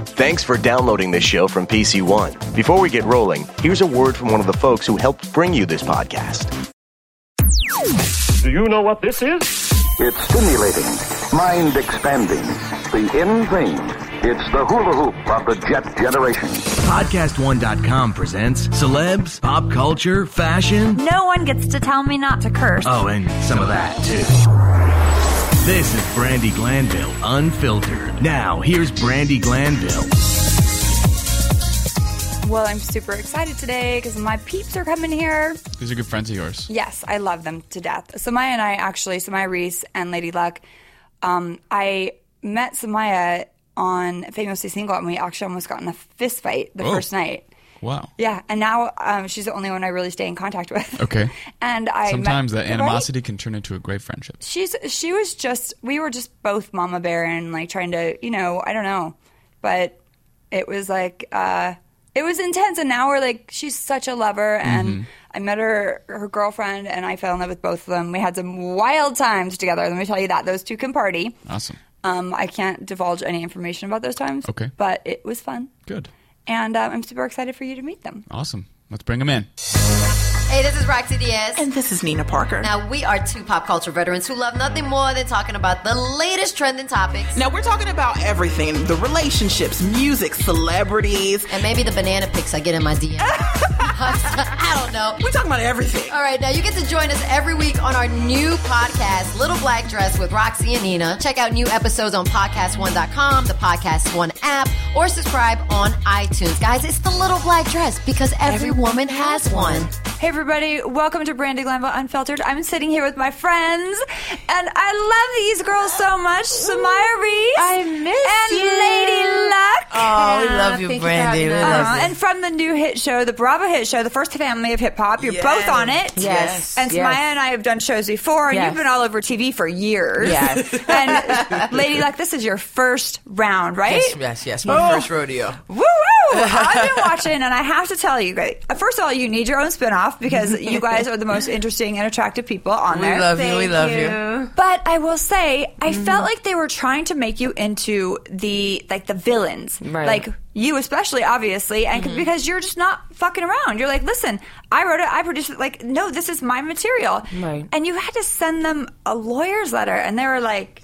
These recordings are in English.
Thanks for downloading this show from PC One. Before we get rolling, here's a word from one of the folks who helped bring you this podcast. Do you know what this is? It's stimulating, mind-expanding, the in thing. It's the hula hoop of the jet generation. PodcastOne.com presents celebs, pop culture, fashion. No one gets to tell me not to curse. Oh, and some of that, too. This is Brandy Glanville, Unfiltered. Now, here's Brandy Glanville. Well, I'm super excited today because my peeps are coming here. These are good friends of yours. Yes, I love them to death. Samaya and I actually, Samaya Reese and Lady Luck, I met Samaya on Famously Single and we actually almost got in a fist fight the first night. Wow. Yeah, and now she's the only one I really stay in contact with. Okay. And sometimes that animosity can turn into a great friendship. We were just both mama bear and like trying to, I don't know. But it was like, it was intense. And now we're like, she's such a lover. And I met her girlfriend and I fell in love with both of them. We had some wild times together. Let me tell you that. Those two can party. Awesome. I can't divulge any information about those times. Okay. But it was fun. Good. And I'm super excited for you to meet them. Awesome. Let's bring them in. Hey, this is Roxy Diaz. And this is Nina Parker. Now, we are two pop culture veterans who love nothing more than talking about the latest trending topics. Now, we're talking about everything. The relationships, music, celebrities. And maybe the banana pics I get in my DM. I don't know. We're talking about everything. All right, now you get to join us every week on our new podcast, Little Black Dress with Roxy and Nina. Check out new episodes on PodcastOne.com, the Podcast One app, or subscribe on iTunes. Guys, it's the Little Black Dress because every woman has one. Hey everybody, welcome to Brandy Glanville Unfiltered. I'm sitting here with my friends, and I love these girls so much. Samaya Reese. I miss and you. Lady Luck. Oh, we love you, Brandy. We love you. And from the new hit show, the Bravo hit show, The First Family of Hip Hop, you're both on it. Yes. And Samaya and I have done shows before, and you've been all over TV for years. Yes. And Lady Luck, this is your first round, right? Yes. My first rodeo. Woo-woo! I've been watching, and I have to tell you guys, first of all, you need your own spinoff because you guys are the most interesting and attractive people on there. We love you. But I will say, I felt like they were trying to make you into the villains. Right. Like, you especially, obviously, and because you're just not fucking around. You're like, listen, I wrote it, I produced it. Like, no, this is my material. Right. And you had to send them a lawyer's letter, and they were like,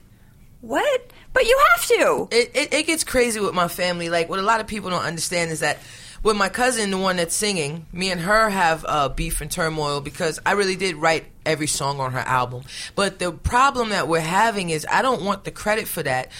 what? But you have to. It gets crazy with my family. Like, what a lot of people don't understand is that with my cousin, the one that's singing, me and her have beef and turmoil because I really did write every song on her album. But the problem that we're having is I don't want the credit for that.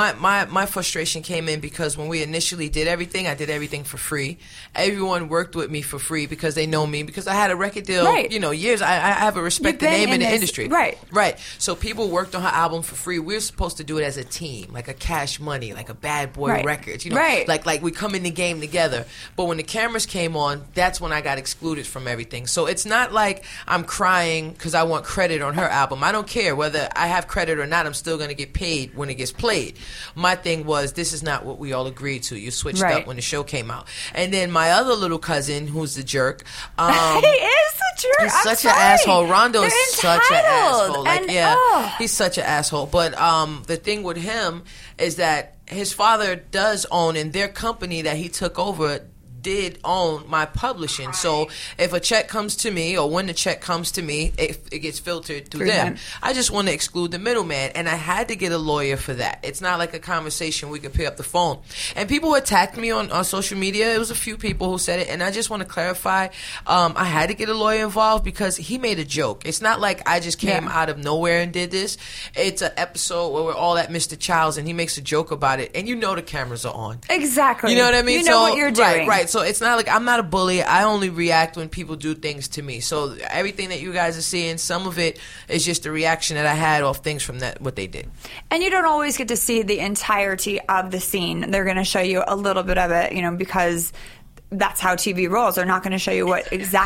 My frustration came in because when we initially did everything, I did everything for free. Everyone worked with me for free because they know me, because I had a record deal, years. I have a respected name in the industry. Right. So people worked on her album for free. We were supposed to do it as a team, like a Cash Money, like a Bad Boy Records, like we come in the game together. But when the cameras came on, that's when I got excluded from everything. So it's not like I'm crying because I want credit on her album. I don't care whether I have credit or not. I'm still going to get paid when it gets played. My thing was, this is not what we all agreed to. You switched up when the show came out. And then my other little cousin, who's the jerk. He is the jerk. He's such an asshole. Rondo They're is such an asshole. And, he's such an asshole. But the thing with him is that his father does own, in their company that he took over, did own my publishing. So if a check comes to me, or when the check comes to me, it gets filtered through them. I just want to exclude the middleman, and I had to get a lawyer for that. It's not like a conversation we could pick up the phone. And people attacked me on social media. It was a few people who said it, and I just want to clarify, I had to get a lawyer involved because he made a joke. It's not like I just came out of nowhere and did this. It's an episode where we're all at Mr. Child's, and he makes a joke about it, and the cameras are on. Exactly. You know what I mean? You know what you're doing. Right. So it's not like I'm not a bully. I only react when people do things to me. So everything that you guys are seeing, some of it is just a reaction that I had off things from what they did. And you don't always get to see the entirety of the scene. They're going to show you a little bit of it, because that's how TV rolls. They're not going to show you where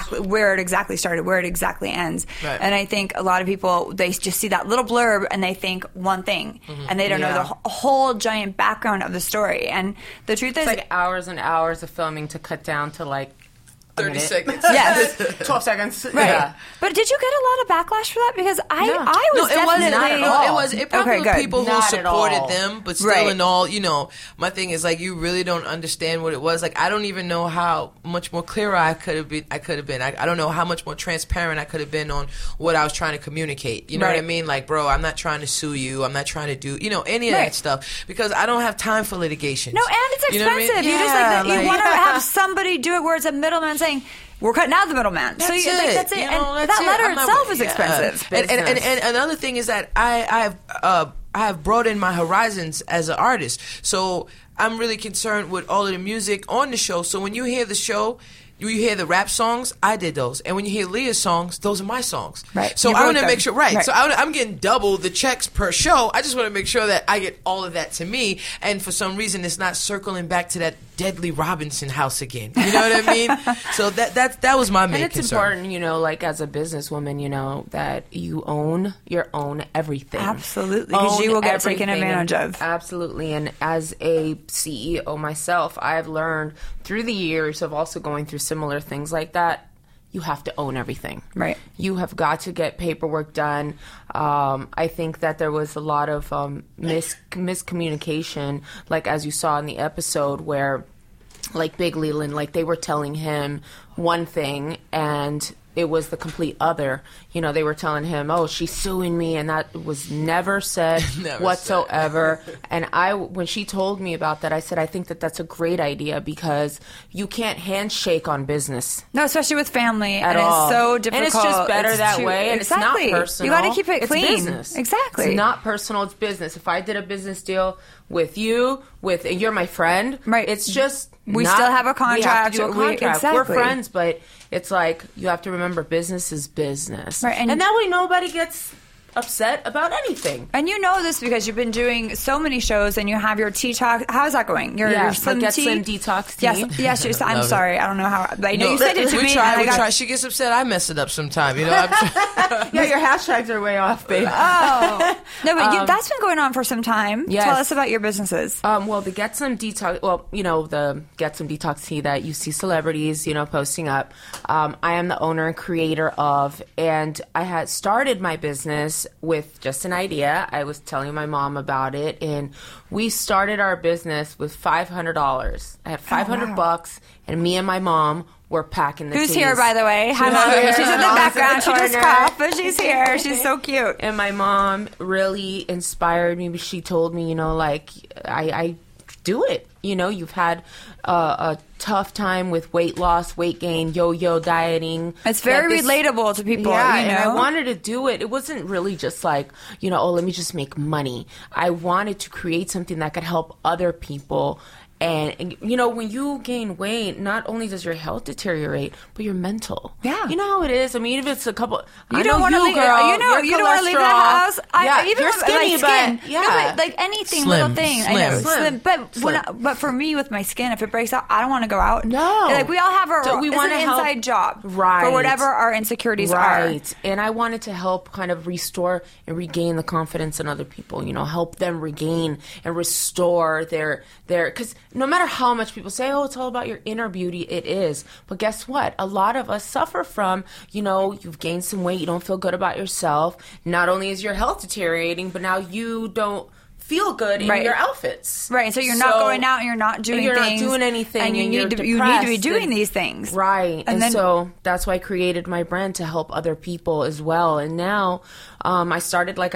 it exactly started, where it exactly ends. Right. And I think a lot of people, they just see that little blurb and they think one thing, and they don't know the whole giant background of the story. And the truth is, like hours and hours of filming to cut down to like 30 seconds. Yes. 12 seconds. Right. Yeah. But did you get a lot of backlash for that? Because I was definitely... not at all. It probably good. people who Not at all. supported them, but still in all, my thing is like, you really don't understand what it was. Like, I don't even know how much more clearer I could have been. I don't know how much more transparent I could have been on what I was trying to communicate. You know what I mean? Like, bro, I'm not trying to sue you. I'm not trying to do, any of that stuff, because I don't have time for litigation. No, and it's expensive. You know what I mean? You just you want to have somebody do it where it's a middleman saying, we're cutting out the middleman. That's so it. That's it. You and know, that's that letter it. itself is expensive. And another thing is that I have broadened my horizons as an artist. So I'm really concerned with all of the music on the show. So when you hear the show, you hear the rap songs, I did those. And when you hear Leah's songs, those are my songs. Right. So You I wrote want to them. make sure, so I'm getting double the checks per show. I just want to make sure that I get all of that to me. And for some reason, it's not circling back to that Deadly Robinson house again. You know what I mean? So that was my main And it's concern. important, like as a businesswoman, that you own your own everything. Absolutely, because you will get taken advantage of. Absolutely. And as a CEO myself, I've learned through the years of also going through similar things like that, you have to own everything. Right. You have got to get paperwork done. I think that there was a lot of miscommunication, like as you saw in the episode where, like Big Leland, like they were telling him one thing and it was the complete other. They were telling him, oh, she's suing me, and that was never said whatsoever. And when she told me about that, I said, I think that that's a great idea, because you can't handshake on business. No, especially with family. At and all. It's so difficult. And it's just better that way. And Exactly. it's not personal. You got to keep it clean. It's business. Exactly. It's not personal. It's business. If I did a business deal with you, and you're my friend, it's just we still have a contract. We have to do a contract. Exactly. We're friends, but it's like you have to remember business is business. Right, and that way nobody gets upset about anything. And you know this because you've been doing so many shows and you have your tea talk. How's that going? Your Slim Get Tea? Slim Detox Tea. Yes. I'm sorry. I don't know how. But I know you said it to me. We try. She gets upset. I mess it up sometime. Yeah, your hashtags are way off, babe. Oh. No, but that's been going on for some time. Yes. Tell us about your businesses. Well, the Get Some Detox, the Get Some Detox Tea that you see celebrities, posting up, I am the owner and creator of, and I had started my business with just an idea. I was telling my mom about it, and we started our business with $500. I had $500, and me and my mom were packing the Who's teas. here, by the way? Hi, Mom. She's in the background. She just coughed, but she's here. She's so cute. And my mom really inspired me. She told me, I do it. You've had a tough time with weight loss, weight gain, yo-yo dieting. It's very relatable to people. Yeah, and I wanted to do it. It wasn't really just like, let me just make money. I wanted to create something that could help other people. And, when you gain weight, not only does your health deteriorate, but your mental. Yeah. You know how it is? I mean, if it's a couple... You don't want to leave, girl, you don't want to leave the house. Even you're skinny, skin. but... Yeah. No, but anything, Slim, little thing. slim. I know, Slim. But for me, with my skin, if it breaks out, I don't want to go out. No. We all have So it's an inside job. Right. For whatever our insecurities are. Right. And I wanted to help kind of restore and regain the confidence in other people, help them regain and restore their... Because no matter how much people say, oh, it's all about your inner beauty, it is. But guess what? A lot of us suffer from, you've gained some weight, you don't feel good about yourself. Not only is your health deteriorating, but now you don't feel good in your outfits. Right. So you're not going out and you're not doing you're things. Not doing anything. And you need to be doing these things. Right. And so that's why I created my brand, to help other people as well. And now I started with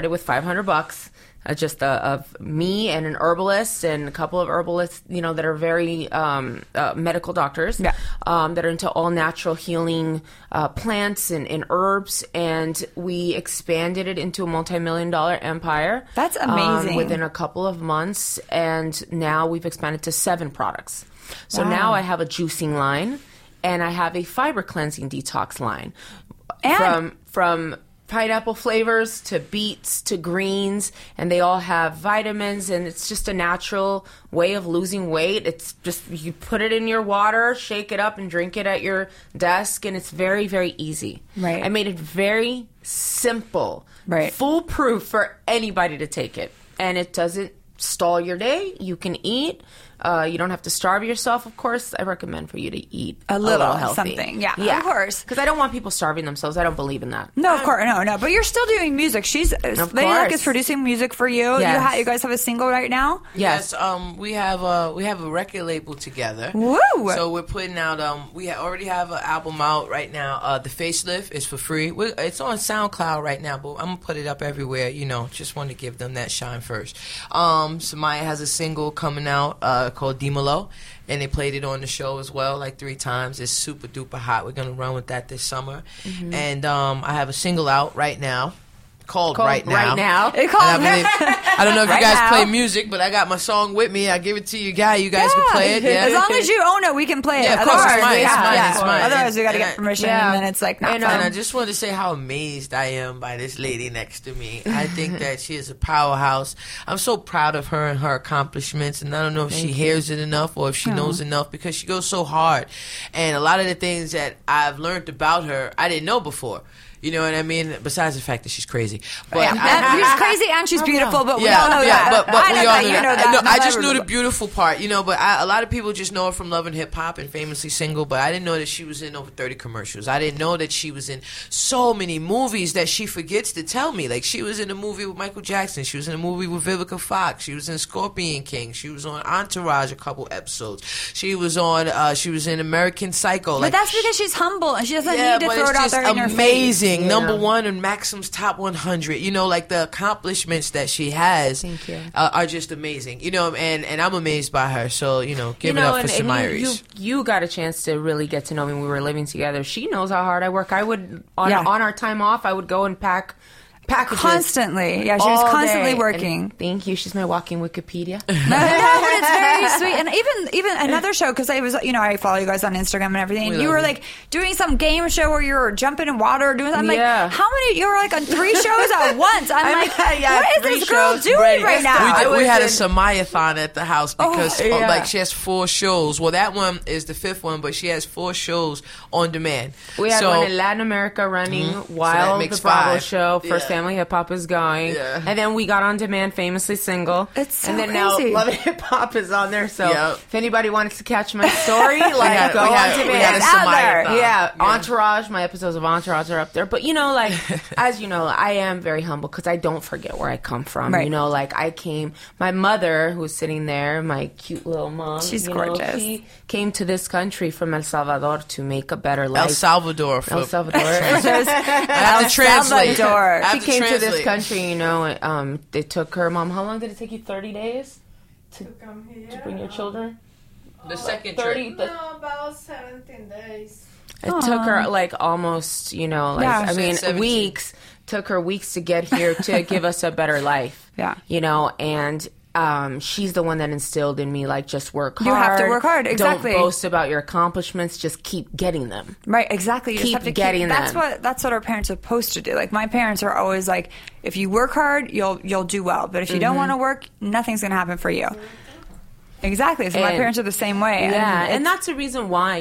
$500. Just of me and an herbalist and a couple of herbalists, that are very medical doctors, that are into all natural healing plants and herbs. And we expanded it into a multi-million-dollar empire. That's amazing. Within a couple of months. And now we've expanded to 7 products. So now I have a juicing line and I have a fiber cleansing detox line. And from pineapple flavors to beets to greens, and they all have vitamins, and it's just a natural way of losing weight. It's just, you put it in your water, shake it up, and drink it at your desk, and it's very, very easy. Right. I made it very simple, right, foolproof for anybody to take it, and it doesn't stall your day. You can eat You don't have to starve yourself, of course. I recommend for you to eat a little healthy. something. Yeah, of course. Because I don't want people starving themselves. I don't believe in that. No, of course, no. But you're still doing music. Lady Luck is producing music for you. Yes. You guys have a single right now. Yes. We have a record label together. Woo! So we're putting out. We already have an album out right now. The Facelift is for free. It's on SoundCloud right now, but I'm gonna put it up everywhere. You know, just want to give them that shine first. Samaya has a single coming out called Dimalo, and they played it on the show as well, like 3 times. It's super duper hot. We're gonna run with that this summer, and I have a single out right now. Called Right Now. It's called I don't know if Right you guys Now. play music, but I got my song with me. I give it to you guys. You guys can play it. Yeah. As long as you own it, we can play it. Yeah, of course. It's mine. It's mine. Otherwise, we got to get permission, and then it's like not And fun. I just want to say how amazed I am by this lady next to me. I think that she is a powerhouse. I'm so proud of her and her accomplishments, and I don't know if she hears it enough or if she knows enough, because she goes so hard. And a lot of the things that I've learned about her, I didn't know before. You know what I mean? Besides the fact that she's crazy. But she's crazy and she's beautiful, but we all know that. But I we know all that. know You that. know that. I Not just knew the everybody. beautiful part, you know, but a lot of people just know her from Love and Hip Hop and Famously Single, but I didn't know that she was in over 30 commercials. I didn't know that she was in so many movies that she forgets to tell me. Like, she was in a movie with Michael Jackson. She was in a movie with Vivica Fox. She was in Scorpion King. She was on Entourage a couple episodes. She was in American Psycho. But that's because she's humble and she doesn't need to but throw it it's out just there in your face. amazing. Number one in Maxim's Top 100. You know, like the accomplishments that she has are just amazing. You know, and I'm amazed by her. So, you know, give it up for Samaya Reese. You got a chance to really get to know me when we were living together. She knows how hard I work. I would, on our time off, I would go and pack packages. Constantly. Yeah, she was all constantly day. working. And thank you. She's my walking Wikipedia. No, but it's very sweet. And even another show, because I was, I follow you guys on Instagram and everything. And you were like doing some game show where you were jumping in water or doing something. I'm like, how many? You were like on 3 shows at once. I'm like, what is this girl doing right now? We had a Samaya-thon at the house because like she has 4 shows. Well, that one is the 5th one, but she has 4 shows on demand. We had one in Latin America running while the Bravo show, First Family Hip Hop is going. Yeah. And then we got on demand Famously Single. It's so and then crazy. now Love and Hip Hop is on there. So if anybody wanted to catch my story, go on demand. It's out there. Yeah. Entourage, my episodes of Entourage are up there. But as you know, I am very humble because I don't forget where I come from. Right. You know, like my mother who's sitting there, my cute little mom. She's gorgeous. She came to this country from El Salvador to make a better life. El Salvador. I have to translate. She came to this country, they took her mom. How long did it take you? 30 days to come here, to bring your children? The second 30, trip. No, about 17 days. It took her almost, weeks. Took her weeks to get here to give us a better life. Yeah. And she's the one that instilled in me, just work hard. You have to work hard, exactly. Don't boast about your accomplishments, just keep getting them. Right, exactly. You Keep just have to getting them. That's what our parents are supposed to do. Like, my parents are always like, if you work hard, you'll do well. But if you don't want to work, nothing's going to happen for you. Exactly. So my parents are the same way. Yeah, and that's the reason why,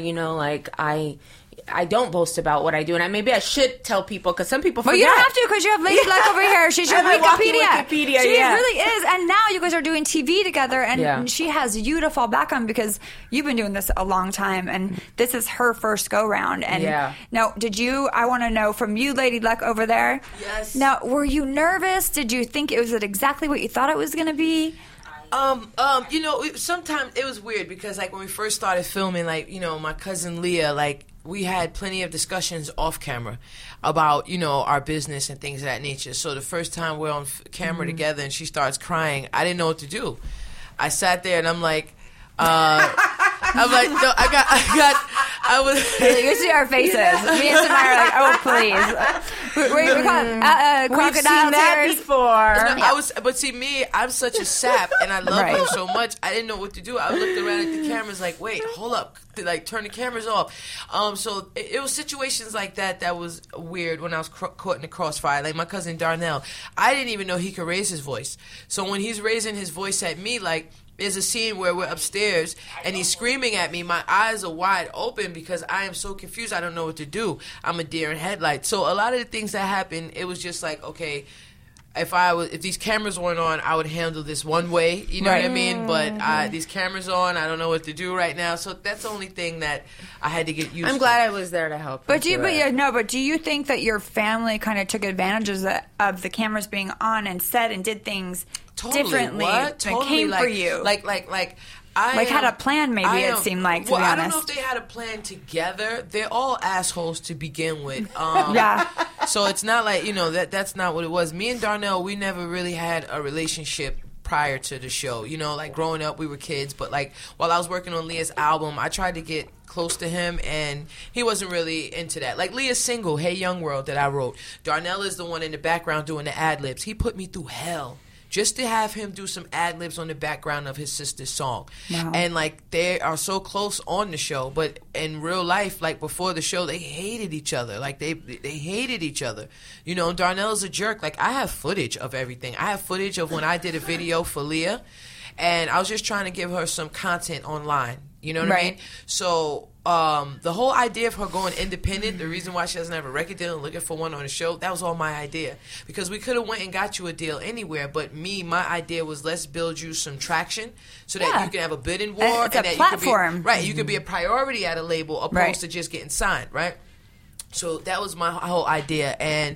I don't boast about what I do, and maybe I should tell people because some people forget. Well, you don't have to because you have Lady Luck over here. She's your Wikipedia. She yeah. really is. And now you guys are doing TV together, and she has you to fall back on because you've been doing this a long time, and this is her first go round. And now, I want to know from you, Lady Luck over there. Yes. Now, were you nervous? Did you think it was exactly what you thought it was going to be? Sometimes it was weird because when we first started filming, my cousin Leah, we had plenty of discussions off camera about, our business and things of that nature. So the first time we're on camera together and she starts crying, I didn't know what to do. I sat there and I'm like, no, I was. You see our faces. Me and Samaya are like, oh, please. We call crocodile tears before. But see, I'm such a sap, and I love her so much. I didn't know what to do. I looked around at the cameras, like, wait, hold up, turn the cameras off. So it was situations like that was weird when I was caught in the crossfire. Like my cousin Darnell, I didn't even know he could raise his voice. So when he's raising his voice at me, there's a scene where we're upstairs and he's screaming at me. My eyes are wide open because I am so confused. I don't know what to do. I'm a deer in headlights. So a lot of the things that happened, it was just like, okay, if these cameras weren't on, I would handle this one way. You know what I mean? But these cameras on, I don't know what to do right now. So that's the only thing that I had to get used to. I'm glad I was there to help. But do you think that your family kind of took advantage of the cameras being on and said and did things differently that came for you? Had a plan, maybe it seemed like, to be honest. I don't know if they had a plan together. They're all assholes to begin with. So it's not like, that's not what it was. Me and Darnell, we never really had a relationship prior to the show. Like growing up, we were kids. But like while I was working on Leah's album, I tried to get close to him, and he wasn't really into that. Like Leah's single, Hey Young World, that I wrote. Darnell is the one in the background doing the ad-libs. He put me through hell just to have him do some ad-libs on the background of his sister's song. Wow. And, they are so close on the show, but in real life, before the show, they hated each other. They hated each other. Darnell's a jerk. I have footage of everything. I have footage of when I did a video for Leah, and I was just trying to give her some content online. You know what I mean? So the whole idea of her going independent, the reason why she doesn't have a record deal and looking for one on the show, that was all my idea. Because we could have went and got you a deal anywhere, but my idea was let's build you some traction so that you can have a bidding war. It's a platform. You could be a priority at a label opposed to just getting signed, right? So that was my whole idea, and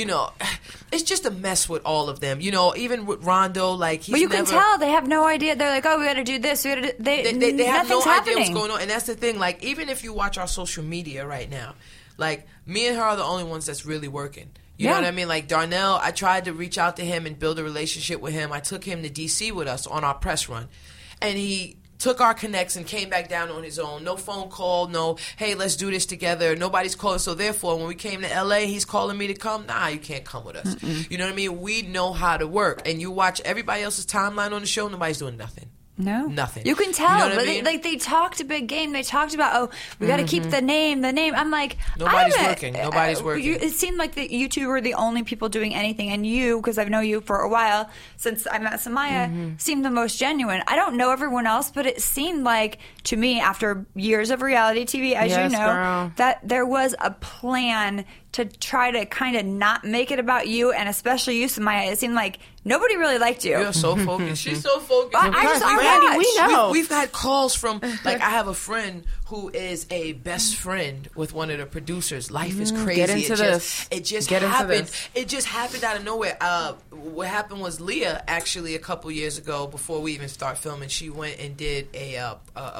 it's just a mess with all of them. Even with Rondo, he's but you can tell they have no idea. They're like, "Oh, we got to do this. We got to." They have no happening. idea what's going on, and that's the thing. Even if you watch our social media right now, me and her are the only ones that's really working. You know what I mean? Darnell, I tried to reach out to him and build a relationship with him. I took him to DC with us on our press run, and he took our connects and came back down on his own. No phone call, no, hey, let's do this together. Nobody's calling. So therefore, when we came to LA, he's calling me to come. Nah, you can't come with us. Mm-mm. You know what I mean? We know how to work. And you watch everybody else's timeline on the show, nobody's doing nothing. No. Nothing. You can tell. You know but I mean? They talked a big game. They talked about, we got to keep the name. I'm like, Nobody's working. It seemed like that you two were the only people doing anything. And you, because I've known you for a while, since I met Samaya, seemed the most genuine. I don't know everyone else, but it seemed like, to me, after years of reality TV, as you know, girl, that there was a plan to try to kind of not make it about you, and especially you, Samaya. It seemed like nobody really liked you. You're so focused. She's so focused. We know. We've had calls from, I have a friend who is a best friend with one of the producers. Life is crazy. Get into this. It just happened. It just happened out of nowhere. What happened was Leah, actually, a couple years ago, before we even start filming, she went and did a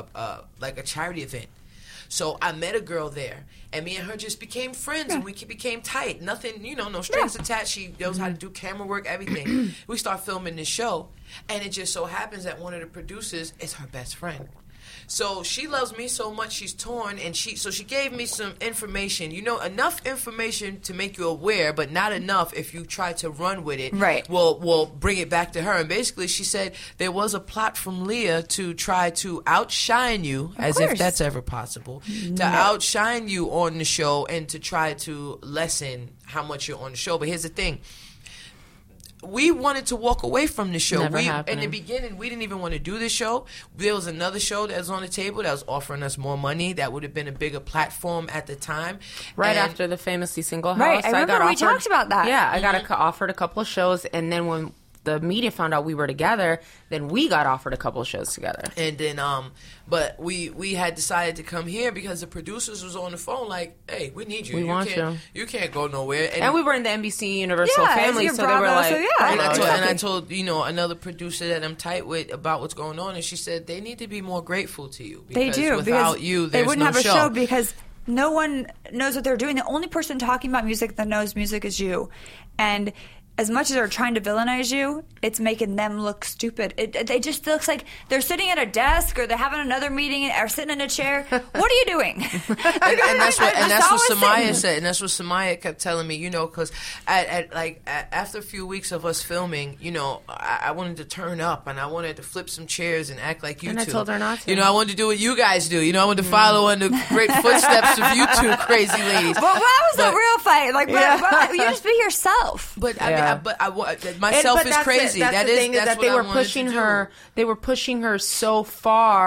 charity event. So I met a girl there, and me and her just became friends, and we became tight. Nothing, no strings attached. She knows how to do camera work, everything. We start filming this show, and it just so happens that one of the producers is her best friend. So she loves me so much, she's torn, and she gave me some information. Enough information to make you aware, but not enough if you try to run with it. Right. We'll bring it back to her. And basically, she said there was a plot from Leah to try to outshine you, if that's ever possible, to outshine you on the show and to try to lessen how much you're on the show. But here's the thing. We wanted to walk away from the show. In the beginning, we didn't even want to do this show. There was another show that was on the table that was offering us more money. That would have been a bigger platform at the time. After the Famously Single House. Right, I remember we talked about that. Yeah, I got offered a couple of shows, and then when the media found out we were together, then we got offered a couple of shows together. And then, but we had decided to come here because the producers was on the phone like, hey, we need you. We want you. You can't go nowhere. And we were in the NBC Universal family, so they were like, and I told another producer that I'm tight with about what's going on, and she said they need to be more grateful to you. Because they do. Without you, they wouldn't have a show because no one knows what they're doing. The only person talking about music that knows music is you. And as much as they're trying to villainize you, it's making them look stupid. It just looks like they're sitting at a desk or they're having another meeting or sitting in a chair. What are you doing? and that's what Samaya said. And that's what Samaya kept telling me, because after a few weeks of us filming, I wanted to turn up and I wanted to flip some chairs and act like you two. And I told her not to. I wanted to do what you guys do. I wanted to follow in the great footsteps of you two crazy ladies. But that was the real fight. But you just be yourself. But I mean, myself is crazy. That's the thing is that they were pushing her. They were pushing her so far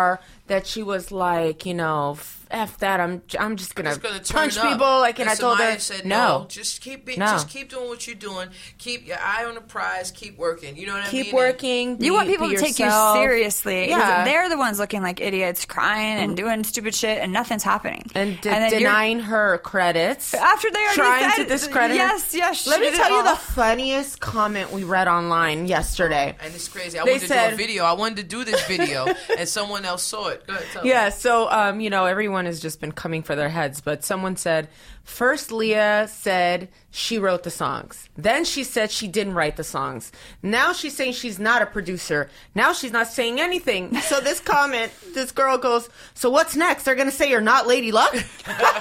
that she was like, you know, F that, I'm just gonna punch turn people. Like, and I told her, Samaya said, no, just keep doing what you're doing. Keep your eye on the prize. Keep working. You know what I mean? Keep working. You want people to take you seriously. Yeah. They're the ones looking like idiots, crying and doing stupid shit, and nothing's happening. And denying her credits. After they already trying said, to discredit her. Yes. Let me tell you the funniest comment we read online yesterday. And it's crazy. I wanted to do a video. I wanted to do this video, and someone else saw it. Go ahead, tell me. So, you know, everyone has just been coming for their heads, but someone said, first Leah said she wrote the songs. Then she said she didn't write the songs. Now she's saying she's not a producer. Now she's not saying anything. So this comment, this girl goes, so what's next? They're going to say you're not Lady Luck? It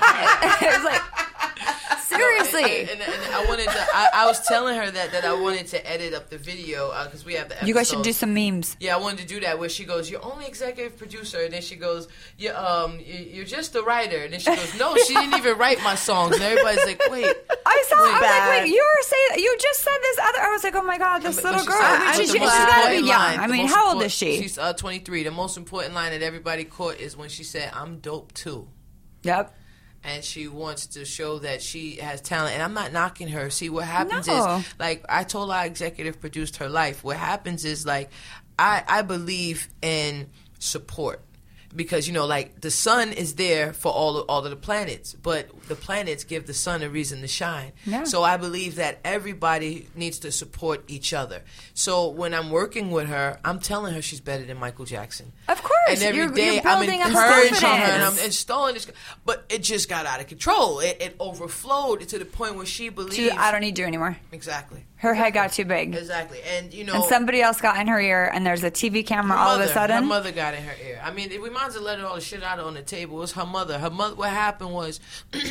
was like, seriously. And I wanted to, I was telling her that I wanted to edit up the video because we have the episode. You guys should do some memes. Yeah, I wanted to do that where she goes, you're only executive producer. And then she goes, you're just a writer. And then she goes, no, she didn't even write my songs. And everybody's like, wait. I was like, wait, you just said this other. I was like, oh my God, this little girl. She's gotta be young. I mean, how old is she? She's 23. The most important line that everybody caught is when she said, I'm dope too. Yep. And she wants to show that she has talent. And I'm not knocking her. See, what happens is, like, I told her I executive produced her life. What happens is, like, I believe in support. Because, you know, like, the sun is there for all of the planets, but the planets give the sun a reason to shine. Yeah. So I believe that everybody needs to support each other. So when I'm working with her, I'm telling her she's better than Michael Jackson. Of course. And every day I'm encouraging her and I'm installing this. But it just got out of control. It overflowed to the point where she believes. I don't need you anymore. Exactly. Her head got too big. Exactly. And, you know. And somebody else got in her ear, and there's a TV camera all of a sudden. Her mother got in her ear. I mean, we might as well let all the shit out on the table. It was her mother. What happened was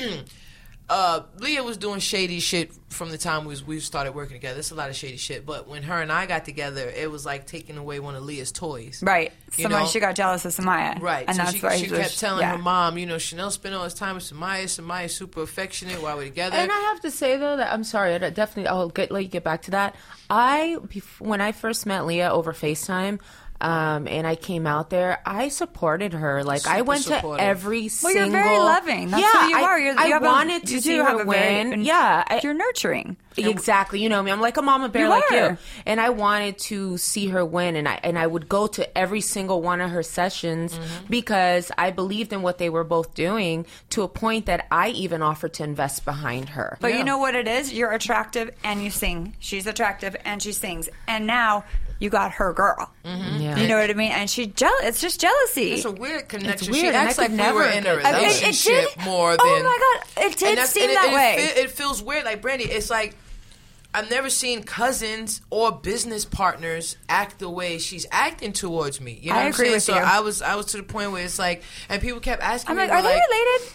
Leah was doing shady shit from the time we started working together. There's a lot of shady shit. But when her and I got together, it was like taking away one of Leah's toys. Right. She got jealous of Samaya. Right. And so that's why she kept telling her mom, you know, Chanel spent all his time with Samaya. Samaya's super affectionate while we're together. And I have to say, though, that I'm sorry. I'll let you get back to that. When I first met Leah over FaceTime, and I came out there, I supported her. Like, I went to every single... Well, you're very loving. That's who you are. I wanted to see her win. You're nurturing. Exactly. You know me. I'm like a mama bear like you. And I wanted to see her win. And I would go to every single one of her sessions because I believed in what they were both doing to a point that I even offered to invest behind her. But you know what it is? You're attractive and you sing. She's attractive and she sings. And now... you got her girl. Yeah. You know what I mean? And she's jealous. It's just jealousy. It's a weird connection. It's weird. She acts like we were in a relationship more than... Oh, my God. It did seem that way. It feels weird. Like, Brandy, it's like... I've never seen cousins or business partners act the way she's acting towards me. You know what I'm saying? So I was to the point where it's like, and people kept asking me, are they related?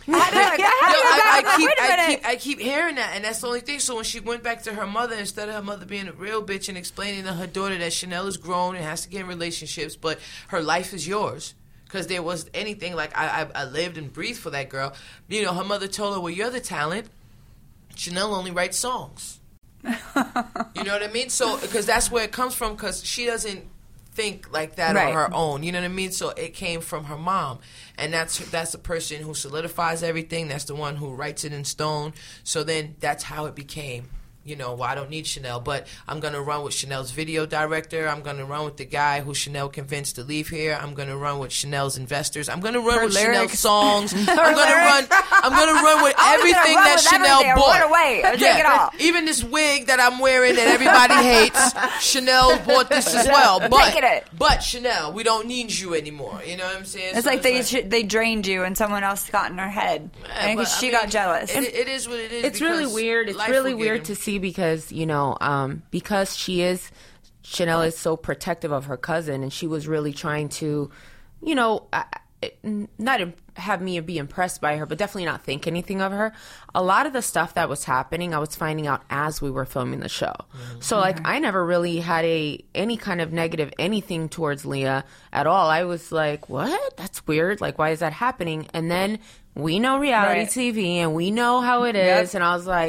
I keep hearing that, and that's the only thing. So when she went back to her mother, instead of her mother being a real bitch and explaining to her daughter that Chanel is grown and has to get in relationships, but her life is yours. Because there was anything like I lived and breathed for that girl. You know, her mother told her, well, you're the talent. Chanel only writes songs. You know what I mean? So, because that's where it comes from, because she doesn't think like that on her own. You know what I mean? So it came from her mom. And that's the person who solidifies everything. That's the one who writes it in stone. So then that's how it became. You know, well, I don't need Chanel, but I'm going to run with Chanel's video director. I'm going to run with the guy who Chanel convinced to leave here. I'm going to run with Chanel's investors. I'm going to run with Chanel's songs. I'm going to run with everything that Chanel bought. Run away. Take it all. Even this wig that I'm wearing that everybody hates, Chanel bought this as well. But Chanel, we don't need you anymore. You know what I'm saying? It's like they drained you and someone else got in her head. And she got jealous. It is what it is. It's really weird. It's really weird to see because, you know, because Chanel is so protective of her cousin, and she was really trying to, you know, not have me be impressed by her, but definitely not think anything of her. A lot of the stuff that was happening, I was finding out as we were filming the show. So, like, I never really had any kind of negative anything towards Leah at all. I was like, what? That's weird. Like, why is that happening? And then we know reality TV, and we know how it is, and I was like,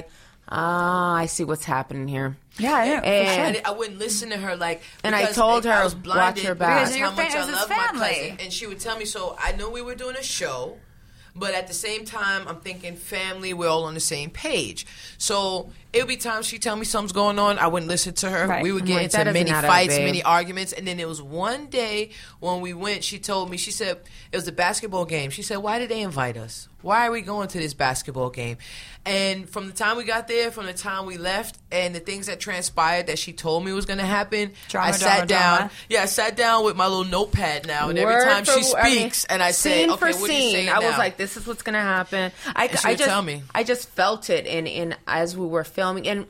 I see what's happening here. Yeah, I know. And I wouldn't listen to her, like, and I told her, I was blinded watch her back. because how much I love my cousin, and she would tell me. So I know we were doing a show, but at the same time, I'm thinking family. We're all on the same page. So it would be times she'd tell me something's going on. I wouldn't listen to her. Right. We would get into many fights, many arguments. And then there was one day when we went, she told me, she said, it was a basketball game. She said, why did they invite us? Why are we going to this basketball game? And from the time we got there, from the time we left, and the things that transpired that she told me was going to happen, I sat down. Yeah, I sat down with my little notepad now, and every time she speaks, and I say, okay, what are you saying now? I was like, this is what's going to happen. I just tell me. I just felt it in as we were filming, and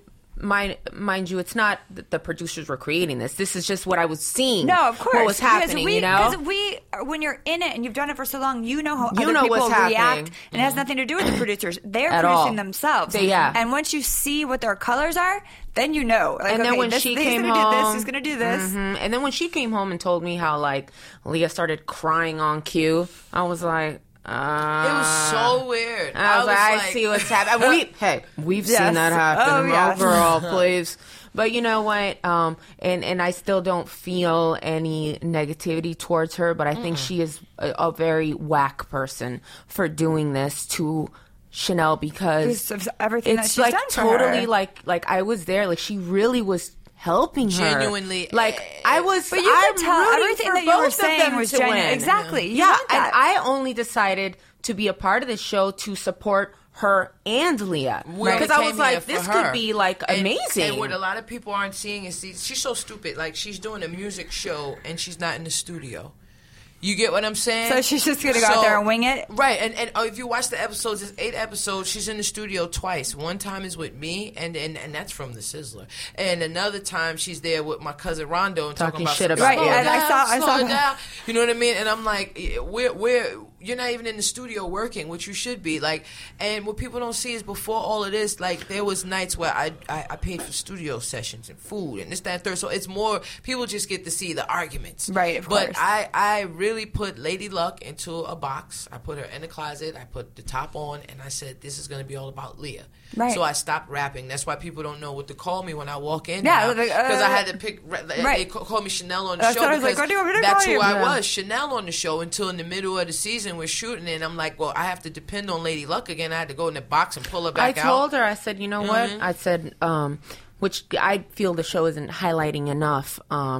mind you, it's not that the producers were creating this. This is just what I was seeing. No, of course. What was happening, Because when you're in it and you've done it for so long, you know how other people react. And it has nothing to do with the producers. They're producing themselves. And once you see what their colors are, then you know. Like, and then when she came home, he's going to do this. Mm-hmm. And then when she came home and told me how, like, Leah started crying on cue, I was like, it was so weird. I see what's happening. We've seen that happen. Oh, girl, please. But you know what? And I still don't feel any negativity towards her, but I think she is a very whack person for doing this to Chanel, because everything it's that she's like done for totally her. like I was there. Like, she really was helping her. Genuinely. Like, I was, but you could tell everything that you were saying was genuine. Exactly. Yeah, and I only decided to be a part of the show to support her and Leah. Because I was like, this could be, like, amazing. And what a lot of people aren't seeing is, she's so stupid. Like, she's doing a music show and she's not in the studio. You get what I'm saying? So she's just going to go out there and wing it? Right. And if you watch the episodes, there's 8 episodes. She's in the studio twice. One time is with me, and that's from The Sizzler. And another time she's there with my cousin Rondo and talking about shit about you. Right, and I saw down. You know what I mean? And I'm like, you're not even in the studio working, which you should be. Like, and what people don't see is before all of this, like, there was nights where I paid for studio sessions and food and this, that, and third. So it's more, people just get to see the arguments. Right, of course. But I really put Lady Luck into a box. I put her in the closet. I put the top on, and I said, this is going to be all about Leah. Right. So I stopped rapping. That's why people don't know what to call me when I walk in. Yeah, because I had to pick. They call me Chanel on the show because that's who I was, Chanel on the show, until in the middle of the season we're shooting, and I'm like, well, I have to depend on Lady Luck again. I had to go in the box and pull her back out. I told her, I said, you know what? I said, which I feel the show isn't highlighting enough.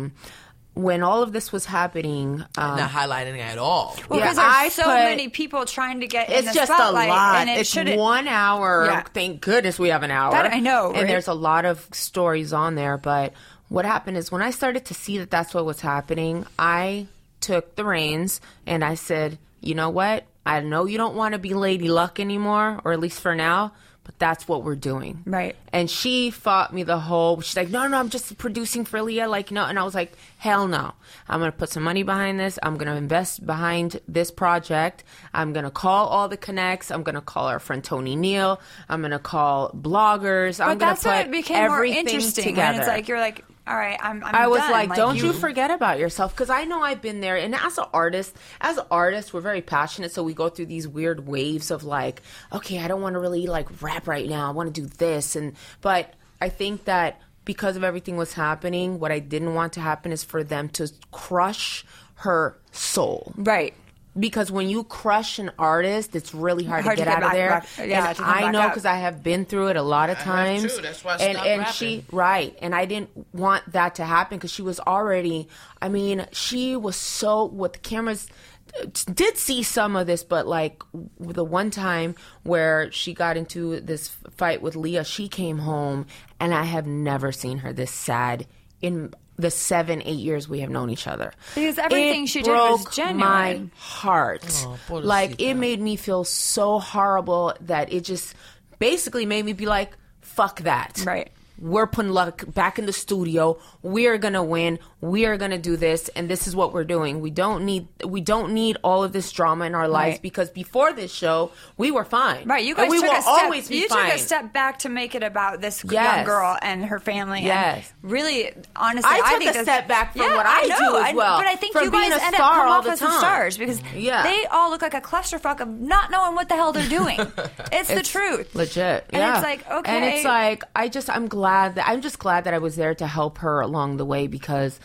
When all of this was happening, not highlighting at all. Well, because there's so many people trying to get in the spotlight. It's just a lot. And it's 1 hour. Yeah. Thank goodness we have an hour. That I know, right? And there's a lot of stories on there. But what happened is when I started to see that that's what was happening, I took the reins and I said, you know what? I know you don't want to be Lady Luck anymore, or at least for now, but that's what we're doing. Right. And she fought me she's like, no, I'm just producing for Leah. Like, no. And I was like, hell no. I'm going to put some money behind this. I'm going to invest behind this project. I'm going to call all the connects. I'm going to call our friend Tony Neal. I'm going to call bloggers. I'm going to put it became everything more interesting together. When it's like, you're like, all right, I was done. Like, don't you forget about yourself, because I know I've been there. And as artists, we're very passionate, so we go through these weird waves of like, okay, I don't want to really like rap right now. I want to do this, but I think that because of everything was happening, what I didn't want to happen is for them to crush her soul. Right. Because when you crush an artist, it's really hard to get out of there. And I know, because I have been through it a lot of times. I have too. That's why I stopped rapping. And I didn't want that to happen, because she was already, she was so, with the cameras, did see some of this, but like the one time where she got into this fight with Leah, she came home, and I have never seen her this sad in the 7-8 years we have known each other. Because everything she did was genuine. My heart. Like, it made me feel so horrible that it just basically made me be like, fuck that. Right. we're putting luck back in the studio. We are gonna win. We are gonna do this, and this is what we're doing. We don't need all of this drama in our lives because before this show, we were fine. Right, you guys we took will a step, always be fine. took a step back to make it about this young girl and her family. Yes, and really, honestly, I think took a step back from what I I know, do as well. But I think from you guys being a end up star come all off the as some time. stars because they all look like a clusterfuck of not knowing what the hell they're doing. It's the truth, legit. And it's like, okay, and it's like I'm just glad that I was there to help her along the way because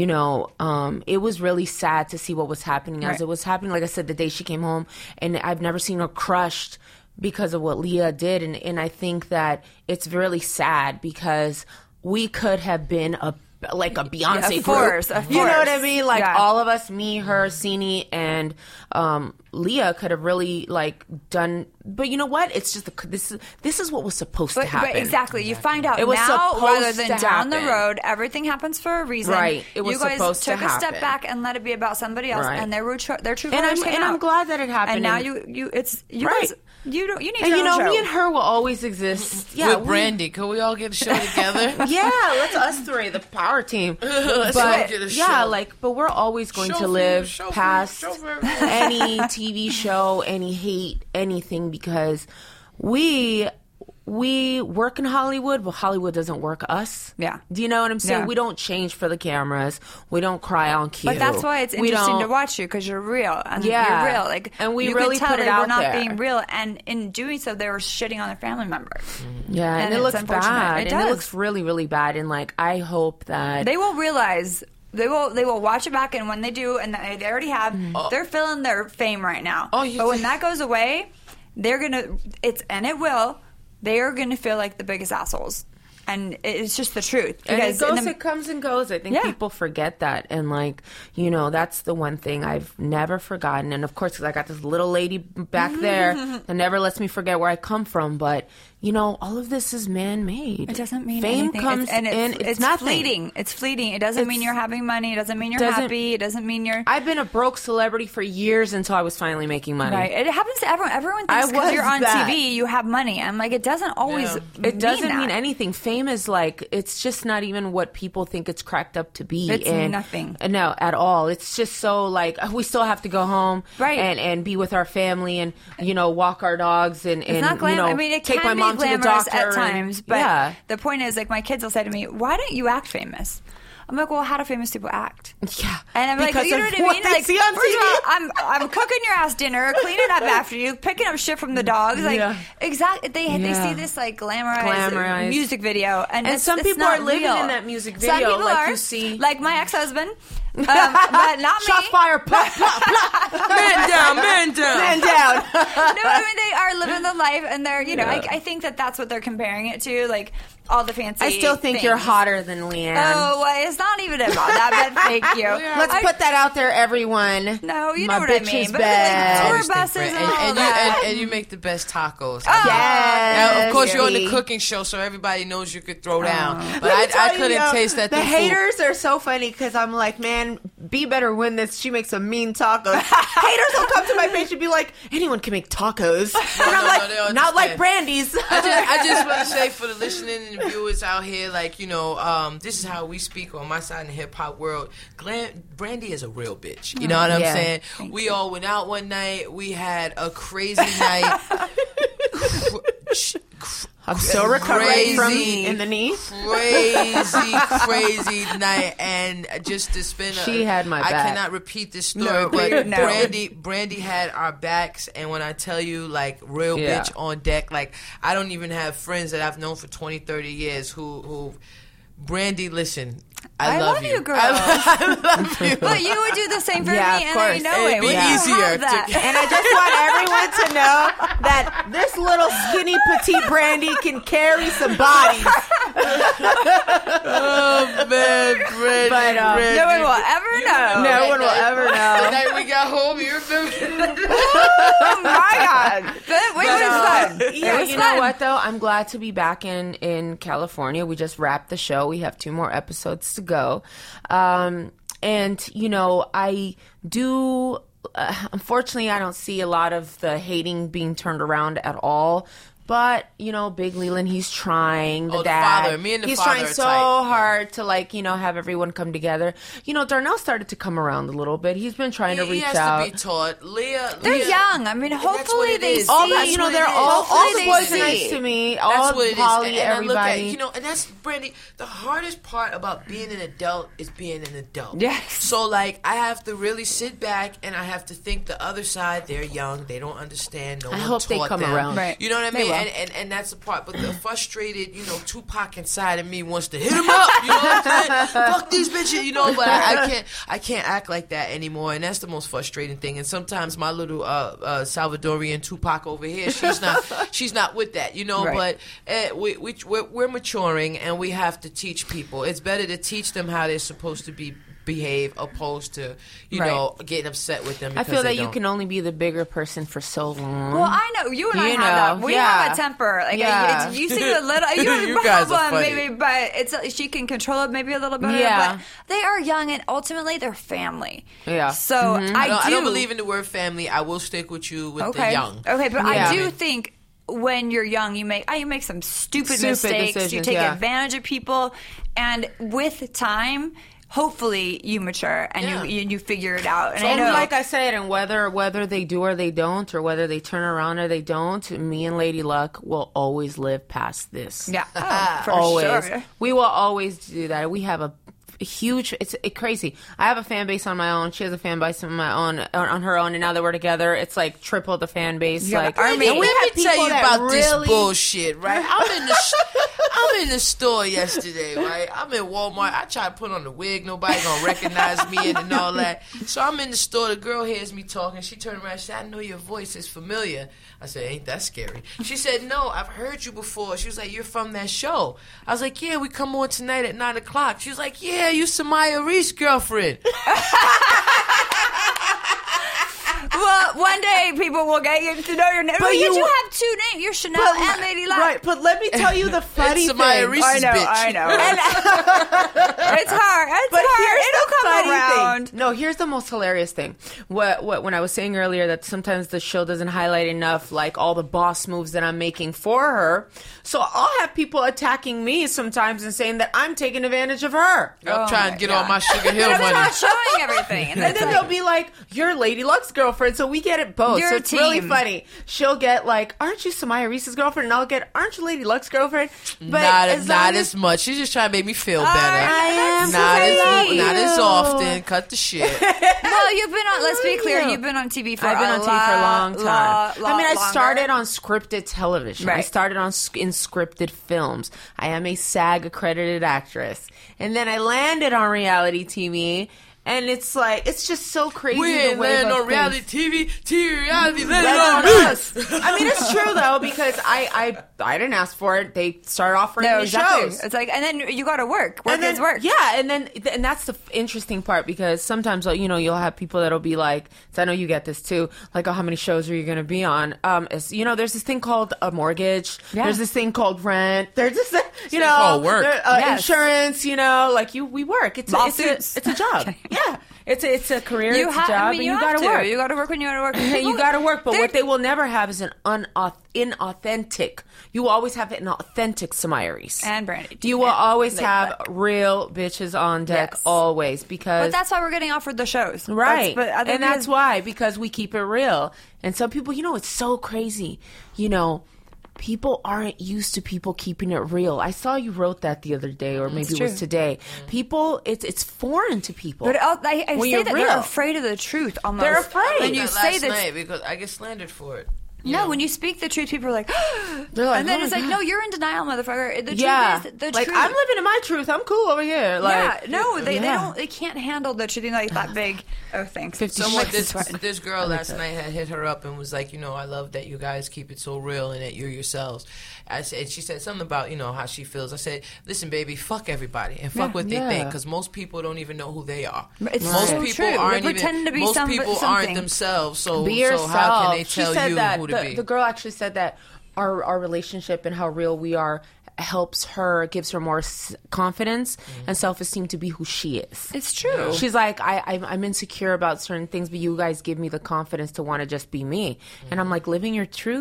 it was really sad to see what was happening as it was happening. Like I said, the day she came home, and I've never seen her crushed because of what Leah did, and I think that it's really sad because we could have been a Beyonce of course, group. of course. You know what I mean? Like all of us, me, her, Cini, and Leah could have really done. But you know what? It's just this is what was supposed to happen. But exactly, you find out it was now rather than supposed to down the happen. road. Everything happens for a reason. Right? It was you guys supposed took to a happen. step back and let it be about somebody else, Right. and their true And colors came out. I'm glad that it happened. And now you guys. You need and your own show. me and her will always exist. With Brandy, could we all get a show together? Yeah, let's us three, the power team. Let's but get a show. but we're always going to live past any TV show, any hate, anything because we work in Hollywood, but Hollywood doesn't work us. Yeah. Do you know what I'm saying? Yeah. We don't change for the cameras. We don't cry on cue. But that's why it's interesting to watch you because you're real. And you're real. And we you really could tell put it they out were not there. being real. And in doing so, they were shitting on their family members. Yeah, and it it's looks unfortunate. bad. It does. And it looks really, really bad. And I hope that they will realize. They will watch it back, and when they do, and they already have, they're feeling their fame right now. But when that goes away, they're gonna. They are gonna feel like the biggest assholes, and it's just the truth. And it comes and goes. I think people forget that, and that's the one thing I've never forgotten. And of course, 'cause I got this little lady back there that never lets me forget where I come from. But all of this is man-made. It doesn't mean fame anything. comes It's nothing. Fleeting. It's fleeting. It doesn't mean you're having money. It doesn't mean you're happy. It doesn't mean you're. I've been a broke celebrity for years until I was finally making money. Right. It happens to everyone. Everyone thinks because you're on TV, you have money. I'm like, it doesn't always. It doesn't mean mean anything. Fame is it's just not even what people think it's cracked up to be. It's nothing. No, at all. It's just so we still have to go home, right, and be with our family and walk our dogs and it's not glamorous. I mean, it take can my mom be to the glamorous doctor at times, but the point is, my kids will say to me, "Why don't you act famous?" I'm like, well, how do famous people act? Yeah, and I'm like, you know what I mean? Like, first of all, I'm cooking your ass dinner, cleaning up after you, picking up shit from the dogs. Exactly. They see this glamorized music video, and some people are living in that music video. Some people are. You see, like my ex-husband. But not me. Shot fire, plop, plop, plop. Man down. No, I mean, they are living the life, and they're, I think that's what they're comparing it to, like all the fancy. I still think things. You're hotter than Leanne. Oh, well, it's not even about that, but thank you. Let's put that out there, everyone. No, you My know what I bitch mean. is But bad. like tour buses and all that. And you make the best tacos. Oh, yes. Now, of course, you're on the cooking show, so everybody knows you could throw down. But I couldn't taste that. The haters are so funny because I'm like, man, B better win this. She makes some mean tacos. Haters will come to my page and be like, anyone can make tacos. And I'm like, not like Brandy's. I just want to say for the listening and the viewers out here, this is how we speak on my side in the hip hop world. Brandy is a real bitch. You know what I'm saying? We all went out one night. We had a crazy night. I'm so recovering from in the knee. Crazy night, and just to spend. She had my back. I cannot repeat this story, but Brandy had our backs, and when I tell you, real bitch on deck, I don't even have friends that I've known for 20, 30 years who Brandy, listen. I love you, girl. I love you. But you would do the same for me, of and course. I know It'd it. be easier. And I just want everyone to know that this little skinny petite Brandy can carry some bodies. Oh man, Brandy. But no one will ever know. No one will ever know. The night we got home, you remember? Oh my God! It was fun. Yeah, It was you fun. know what though? I'm glad to be back in California. We just wrapped the show. We have 2 more episodes to go. And I do unfortunately I don't see a lot of the hating being turned around at all. But, you know, Big Leland, he's trying. The the dad. father. Me and the he's father trying are so tight. hard to, like, you know, have everyone come together. You know, Darnell started to come around a little bit. He's been trying to reach has out. to be taught. Leah, They're young. I mean, hopefully they see. All the, you know, they're all the they boys see. are nice to me. That's All what it is. Polly, And I look at, everybody. you know, and that's, Brandy, the hardest part about being an adult is being an adult. Yes. So, like, I have to really sit back and I have to think the other side, they're young, they don't understand, no I one hope they taught come them. around. Right. You know what I They mean? will. And that's the part. But the frustrated, you know, Tupac inside of me wants to hit him up. You know what I'm saying? Fuck these bitches, you know. But I can't act like that anymore, and that's the most frustrating thing. And sometimes my little Salvadorian Tupac over here, she's not with that, you know. Right. But we're maturing, and we have to teach people. It's better to teach them how they're supposed to behave, opposed to know getting upset with them. I feel that you can only be the bigger person for so long. Well, I know you and I You have know, that. We yeah. have a temper. Like Yeah. you seem a little. You guys are problem, funny. maybe, but she can control it maybe a little better. Yeah. But they are young, and ultimately they're family. Yeah. So I don't believe in the word family. I will stick with you with the young. Okay, but Yeah. I do think when you're young, you make some stupid mistakes. You decisions, take yeah. advantage of people, and with time, hopefully you mature and you figure it out. And I know, like I said, and whether they do or they don't, or whether they turn around or they don't, me and Lady Luck will always live past this. yeah, for Always. sure. We will always do that. We have a huge, it's crazy. I have a fan base on my own. She has a fan base on my own, on her own, and now that we're together, it's like triple the fan base. Yeah, like, Army. and we Let have me tell people you that about this really- bullshit, right? I'm in the store yesterday, right? I'm in Walmart. I try to put on the wig. Nobody gonna recognize me and all that. So I'm in the store. The girl hears me talking. She turned around and said, I know your voice is familiar. I said, ain't that scary? She said, no, I've heard you before. She was like, you're from that show. I was like, yeah, we come on tonight at 9 o'clock. She was like, yeah, you Samaya Reese girlfriend. Well, one day people will get you to know your name. But you have two names. You're Chanel and Lady Luck. Right, but let me tell you the funny It's thing. Samaya Reese's bitch. I know. It's hard. It's But hard. here's It'll the come funny around. thing. No, here's the most hilarious thing. What when I was saying earlier that sometimes the show doesn't highlight enough, like all the boss moves that I'm making for her. So I'll have people attacking me sometimes and saying that I'm taking advantage of her. I'm trying to get all my Sugar Hill But I'm money. not showing everything. And then they'll be like, you're Lady Luck's girlfriend, so we get it both. You're So a it's really team. funny. She'll get like, aren't you Samaya Reese's girlfriend? And I'll get, aren't you Lady Luck's girlfriend? But Not as much. She's just trying to make me feel better. I am Not as often. Cut the shit. Well, you've been on. Let's be clear. You've been on TV for. I've been on TV for a long time. I mean, I longer. started on scripted television. I Right. started in scripted films. I am a SAG accredited actress, and then I landed on reality TV. And it's like, it's just so crazy. We ain't the way land those on reality things- TV reality Land land on on me. us. I mean, it's true though, because I didn't ask for it. They started offering No, me exactly. shows. It's like, and then you got to work. Work And then, is work. Yeah, and that's the interesting part, because sometimes, you know, you'll have people that'll be like, so I know you get this too, like, oh, how many shows are you going to be on? You know, there's this thing called a mortgage. Yeah. There's this thing called rent. There's this, you know, called work. Yes. Insurance. You know, like we work. It's Lawsuits. a job. Yeah, it's a career. It's a job. I mean, and you have got to work. You got to work when you got to work. You got to work, but what they will never have is an inauthentic. You will always have an authentic Samaya Reese. And Brandy. You will always Like have that. real bitches on deck, Yes. always, because But that's why we're getting offered the shows, right, That's and that's why, because we keep it real. And some people, you know, it's so crazy. You know, people aren't used to people keeping it real. I saw you wrote that the other day, or maybe it was true. today. People, it's foreign to people. But I When say you're that real. they're afraid of the truth. Almost. They're afraid. when you That say last that. night because I get slandered for it. No, when you speak the truth, people are like, They're like, and then oh it's my like, God. no, you're in denial, motherfucker. The Yeah, truth is the like truth. I'm living in my truth. I'm cool over here. Like, Yeah, no, they yeah. don't. They can't handle the truth. Like that big. Oh, thanks. 50 Someone, Shades. this girl last night had hit her up and was like, you know, I love that you guys keep it so real and that you're yourselves. I said, she said something about, you know, how she feels. I said, listen, baby, fuck everybody and fuck what they Yeah. think, because most people don't even know who they are. It's most so people true. They aren't pretend even. to be most something. people aren't themselves. So, Be so yourself. how can they She tell said you that who to be? the girl actually said that our relationship and how real we are helps her, gives her more confidence and self-esteem to be who she is. It's true. She's like, I'm insecure about certain things, but you guys give me the confidence to want to just be me. And I'm like, living your truth,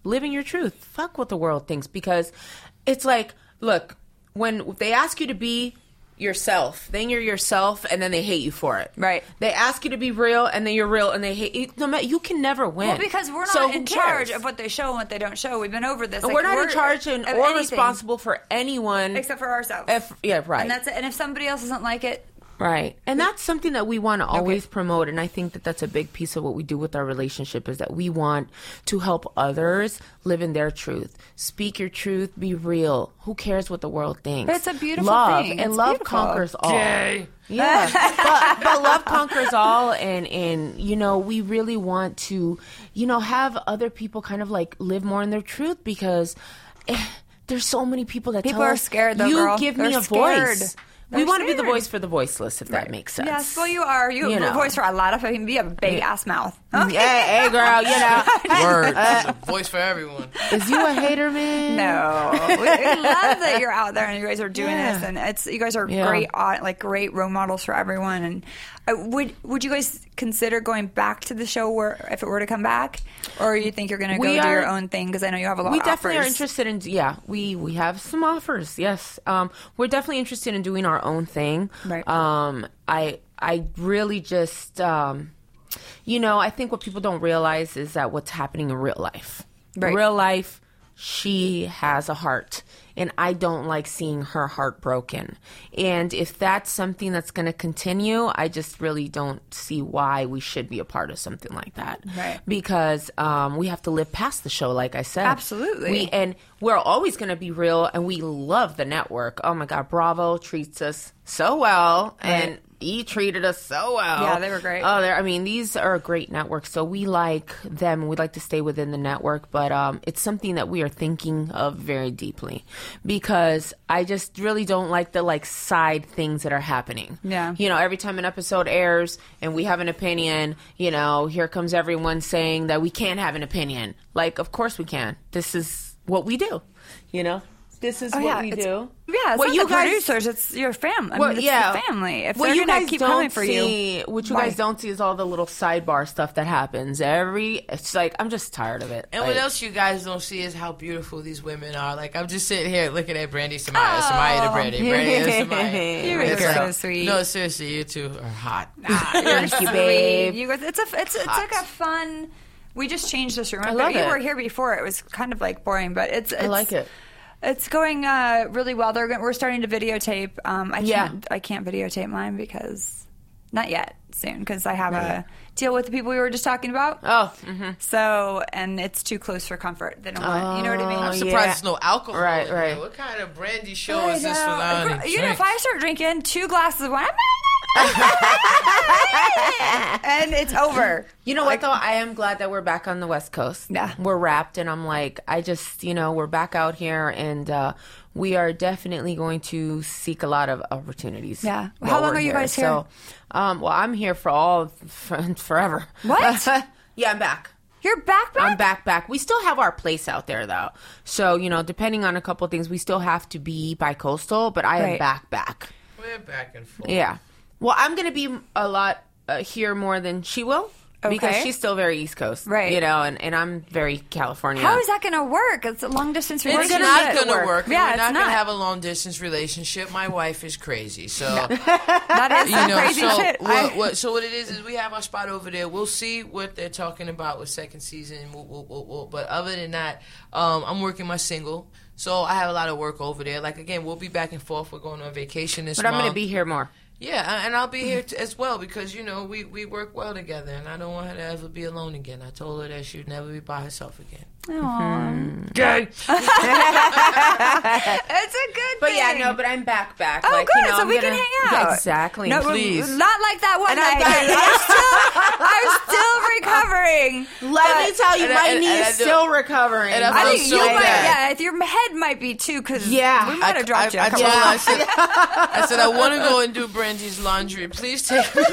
living your truth. Fuck what the world thinks, because it's like, look, when they ask you to be yourself, then you're yourself, and then they hate you for it. Right. They ask you to be real, and then you're real, and they hate you. No matter, you can never win. Well, because we're not in charge of what they show and what they don't show. We've been over this. And we're not in charge or responsible for anyone except for ourselves. Right. And that's it. And if somebody else doesn't like it. Right. And that's something that we want to always promote. And I think that that's a big piece of what we do with our relationship, is that we want to help others live in their truth. Speak your truth. Be real. Who cares what the world thinks? But it's a beautiful love, thing. And it's love beautiful. conquers all. Gay. Yeah. but love conquers all. And, you know, we really want to, you know, have other people kind of like live more in their truth, because there's so many people that people tell are us, scared, though, you girl. give They're me a scared. voice. They're we want to be the scared. voice for the voiceless, if that makes sense. Yes, well, you are. You have a voice for a lot of people. You have a big ass mouth. Okay. Hey, girl, you know. Word. A voice for everyone. Is you a hater, man? No. We love that you're out there and you guys are doing this. And you guys are great role models for everyone. And would you guys consider going back to the show if it were to come back? Or you think you're going to go do your own thing? Because I know you have a lot of offers. We definitely are interested in, we have some offers, yes. We're definitely interested in doing our own thing. Right. I really just, you know, I think what people don't realize is that what's happening in real life. Right. In real life, she has a heart, and I don't like seeing her heart broken. And if that's something that's going to continue, I just really don't see why we should be a part of something like that. Right. Because we have to live past the show, like I said. Absolutely. And we're always going to be real, and we love the network. Oh, my God, Bravo treats us so well, and E! treated us so well. Yeah, they were great. These are great networks, so we like them. We'd like to stay within the network, but it's something that we are thinking of very deeply, because I just really don't like the side things that are happening. Yeah. You know, every time an episode airs and we have an opinion, you know, here comes everyone saying that we can't have an opinion. Like, of course we can. This is what we do, you know? This is what we do. Yeah, it's what not you the producers, it's your family. It's the family. If they're going to keep coming for you. What you guys don't see is all the little sidebar stuff that happens. It's like, I'm just tired of it. And what else you guys don't see is how beautiful these women are. Like, I'm just sitting here looking at Brandy, Samaya to Brandy, Brandy to Samaya. You're so sweet. No, seriously, you two are hot. Thank you, babe. It's like a fun... We just changed this room. I love you it. were here before. It was kind of like boring, but I like it. It's going really well. We're starting to videotape. I can't videotape mine because not yet. Soon, because I have a deal with the people we were just talking about. Oh, mm-hmm. So, and it's too close for comfort. They don't want, you know what I mean? I'm surprised there's no alcohol. Right. What kind of brandy show is this without any if I start drinking 2 glasses of wine, and it's over. You know what, though? I am glad that we're back on the West Coast. Yeah. We're wrapped, and I'm like, we're back out here, and we are definitely going to seek a lot of opportunities. Yeah. How long are you guys here? So, I'm here for forever. What? Yeah, I'm back. You're back? I'm back. We still have our place out there, though. So, you know, depending on a couple of things, we still have to be bi-coastal, but I am back. We're back and forth. Yeah. Well, I'm going to be a lot here more than she will. Okay. Because she's still very East Coast. Right. You know, and I'm very California. How is that going to work? It's a long distance relationship. It's not going to work. Yeah, we're not going to have a long distance relationship. My wife is crazy. So that is some crazy shit. So what it is we have our spot over there. We'll see what they're talking about with second season. But other than that, I'm working my single. So I have a lot of work over there. Like, again, we'll be back and forth. We're going on vacation this month. But I'm going to be here more. Yeah, and I'll be here as well because, you know, we work well together, and I don't want her to ever be alone again. I told her that she'd never be by herself again. Aww. Gay. It's a good But thing. yeah, no, but I'm back. Oh, like, good. You know, So I'm we gonna, can hang out. Yeah, exactly. No, please. Not like that one And night. I'm still recovering. Let me tell you, my knee is still recovering. And I think so you might, bad. your head might be too, because we Yeah. might have dropped you. I told her, I said, I want to go and do Brandy's laundry. Please take me.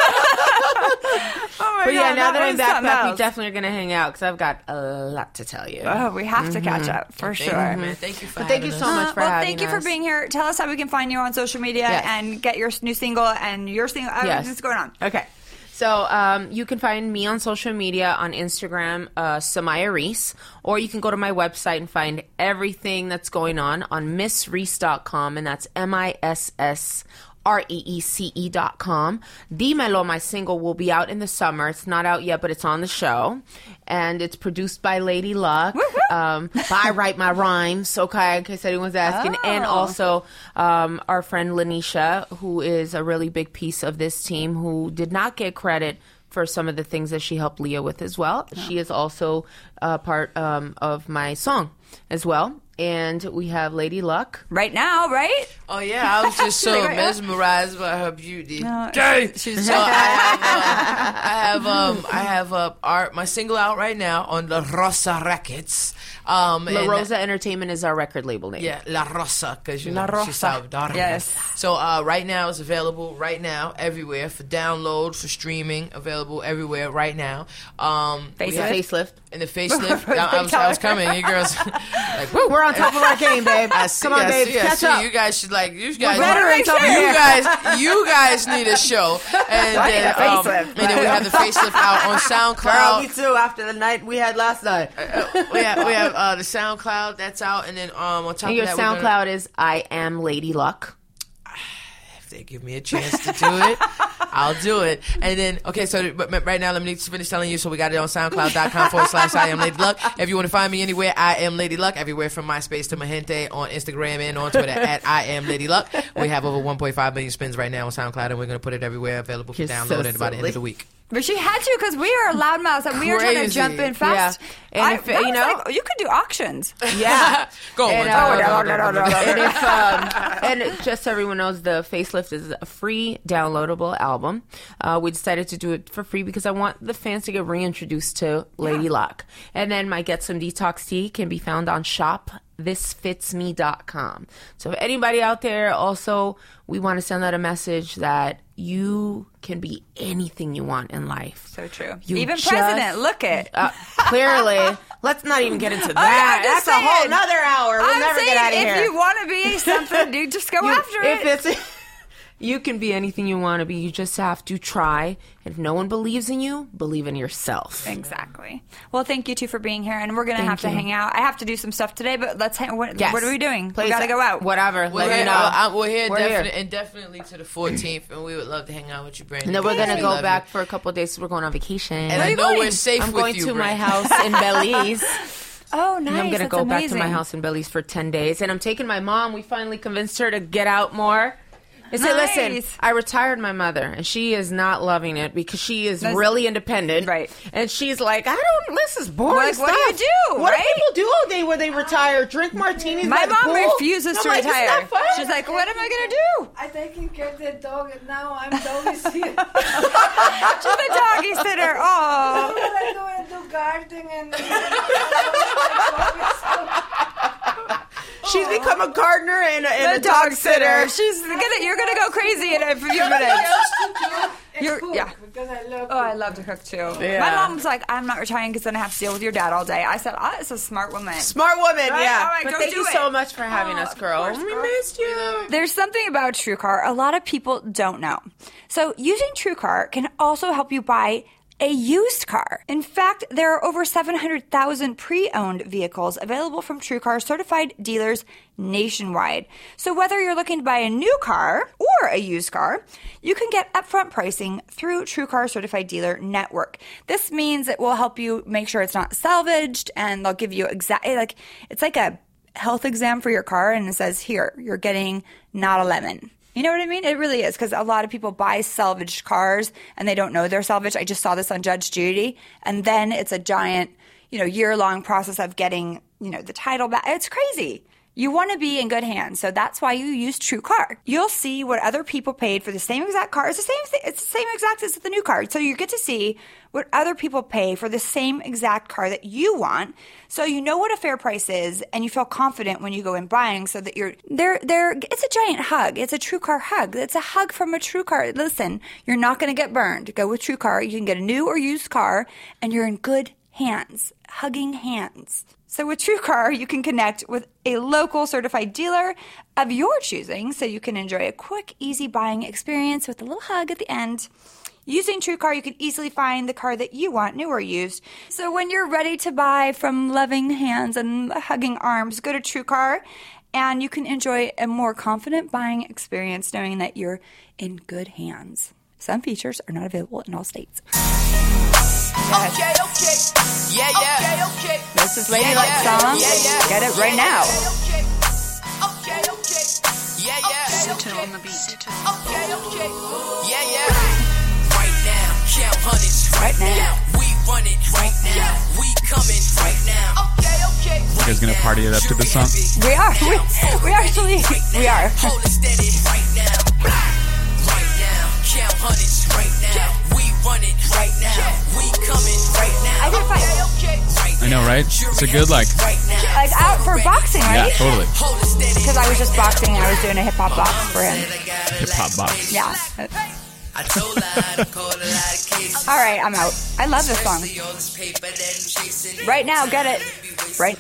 Oh my But yeah, God, now that I'm was back, something we else. definitely are going to hang out because I've got a lot to tell you. Oh, we have to catch up for Thank sure. you, man. Thank you for But thank having you so us. much for Well, having thank you for us. being here. Tell us how we can find you on social media Yes. and get your new single and your single. Yes. What's going on? Okay. So you can find me on social media on Instagram, Samaya Reese, or you can go to my website and find everything that's going on MissReese.com, and that's MissReece.com. Dímelo, my single, will be out in the summer. It's not out yet, but it's on the show. And it's produced by Lady Luck. I write my rhymes, okay, in case anyone's asking. And also our friend Lanisha, who is a really big piece of this team, who did not get credit for some of the things that she helped Leah with as well. Oh. She is also part of my song as well. And we have Lady Luck. Right now, right? Oh, yeah. I was just so mesmerized by her beauty. No, she's so I have art, my single out right now on La Rosa Records. La Rosa Entertainment is our record label name. Yeah, La Rosa, because she's Salvadorian. Yes. So right now it's available everywhere for download, for streaming, available everywhere right now. Facelift. And the facelift. I was coming. You girls, like, woo. We're on top of our game, babe. Come on, babe. Catch up. You guys should you guys need a show. And then we have the facelift out on SoundCloud. Girl, me too. After the night we had last night, we have the SoundCloud that's out, and then on top of that, your SoundCloud is I Am Lady Luck. If they give me a chance to do it, I'll do it. And then, okay, so but right now, let me finish telling you. So we got it on SoundCloud.com/I Am Lady Luck. If you want to find me anywhere, I Am Lady Luck. Everywhere from MySpace to Mahente, on Instagram and on Twitter at I Am Lady Luck. We have over 1.5 million spins right now on SoundCloud, and we're going to put it everywhere, available for download at about the end of the week. But she had to, because we are loudmouths and we were trying to jump in fast. Yeah. And you could do auctions. Yeah. Go on. And just so everyone knows, the Facelift is a free downloadable album. We decided to do it for free because I want the fans to get reintroduced to Lady Luck. And then my Get Some Detox tea can be found on shopthisfitsme.com. So if anybody out there, also, we want to send out a message that you can be anything you want in life. So true. Even president, look it. Clearly. Let's not even get into that. That's a whole nother hour. We'll never get out of here. If you want to be something, you just go after it. You can be anything you want to be. You just have to try. And if no one believes in you, believe in yourself. Exactly. Well, thank you two for being here. And we're going to have to hang out. I have to do some stuff today, but let's hang. What are we doing? We got to go out. Whatever. We're here definitely to the 14th, and we would love to hang out with you, Brandy. And then we're going to go back for a couple of days. So we're going on vacation. And I know we're safe with you, I'm going to my house in Belize. Oh, nice. And I'm going to go back to my house in Belize for 10 days. And I'm taking my mom. We finally convinced her to get out more. I said, listen, I retired my mother, and she is not loving it because she is really independent. Right. And she's like, this is boring stuff. What do you do? What do people do all day when they retire? Drink martinis My by the mom pool? refuses to retire. She's like, what am I going to do? I'm taking care of the dog, and now I'm doggy sitter. She's a doggy sitter. Oh. I do gardening and... She's become a gardener and a dog sitter. You're gonna go crazy in a few minutes. Because I love I love to cook too. Yeah. My mom's like, I'm not retiring because then I have to deal with your dad all day. I said, it's a smart woman. Smart woman, right? yeah. All right, but thank you so much for having us, girl. We missed you. There's something about TrueCar a lot of people don't know. So using TrueCar can also help you buy a used car. In fact, there are over 700,000 pre-owned vehicles available from TrueCar certified dealers nationwide. So whether you're looking to buy a new car or a used car, you can get upfront pricing through TrueCar Certified Dealer Network. This means it will help you make sure it's not salvaged, and they'll give you it's like a health exam for your car, and it says, here, you're getting not a lemon. You know what I mean? It really is, because a lot of people buy salvaged cars and they don't know they're salvaged. I just saw this on Judge Judy. And then it's a giant, year-long process of getting, the title back. It's crazy. You want to be in good hands. So that's why you use TrueCar. You'll see what other people paid for the same exact car. It's the same thing. It's the same exact as the new car. So you get to see what other people pay for the same exact car that you want. So you know what a fair price is, and you feel confident when you go in buying, so that it's a giant hug. It's a TrueCar hug. It's a hug from a TrueCar. Listen, you're not going to get burned. Go with TrueCar. You can get a new or used car, and you're in good hands. Hugging hands. So with TrueCar, you can connect with a local certified dealer of your choosing, so you can enjoy a quick, easy buying experience with a little hug at the end. Using TrueCar, you can easily find the car that you want, new or used. So when you're ready to buy from loving hands and hugging arms, go to TrueCar and you can enjoy a more confident buying experience knowing that you're in good hands. Some features are not available in all states. Okay. Yeah. Okay. This is Ladylike song. Get it right now. Okay. Yeah. Center on the beat. Okay. Yeah. Right now, count hundreds. Right now. We run it right now. We coming right now. Okay. You guys gonna party it up to the song? We are. We actually are. Hold it steady right now. Right now, count hundreds right now. We run it right now. We coming right now. I did fine. I know, right? It's a good like out for boxing, right? Yeah, totally. Because I was just boxing. I was doing a hip hop box for him. Hip hop box. Yeah. All right, I'm out. I love this song. Right now, get it. Right.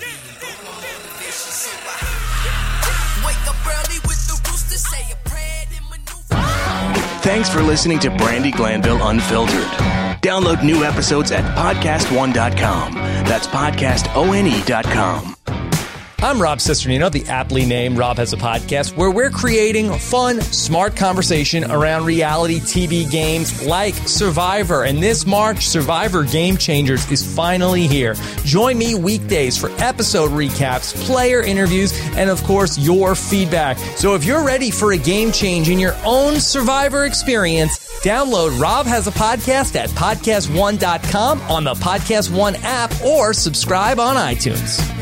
Thanks for listening to Brandi Glanville Unfiltered. Download new episodes at podcastone.com. That's podcastone.com. I'm Rob Cesternino, the aptly named Rob Has a Podcast, where we're creating fun, smart conversation around reality TV games like Survivor. And this March, Survivor Game Changers is finally here. Join me weekdays for episode recaps, player interviews, and of course, your feedback. So if you're ready for a game change in your own Survivor experience, download Rob Has a Podcast at podcastone.com on the Podcast One app or subscribe on iTunes.